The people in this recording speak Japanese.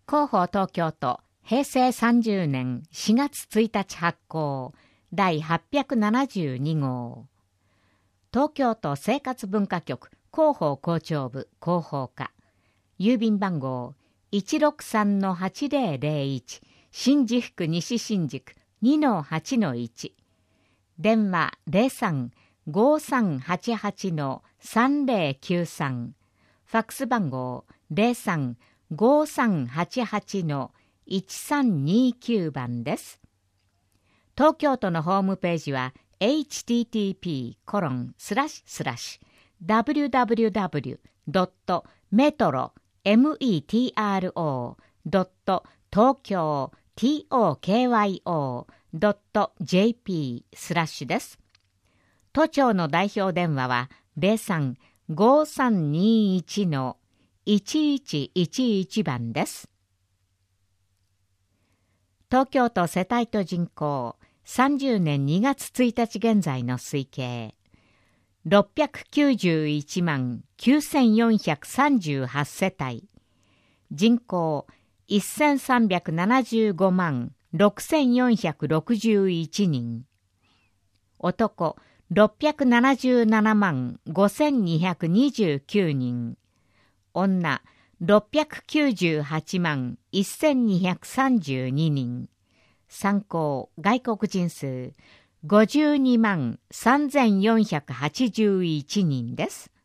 広報東京都平成30年4月1日発行第872号。東京都生活文化局広報校長部広報課。郵便番号 163-8001 新宿区西新宿 2-8-1。電話 03-5388-3093。ファックス番号 03-5388-1329 番です。東京都のホームページは http://www.metro.tokyo.jp です。都庁の代表電話は 03-5321-1111 番です。東京都世帯と人口30年2月1日現在の推計691万9438世帯、人口1375万6461人、男677万5229人、女698万1232人、参考外国人数52万3481人です。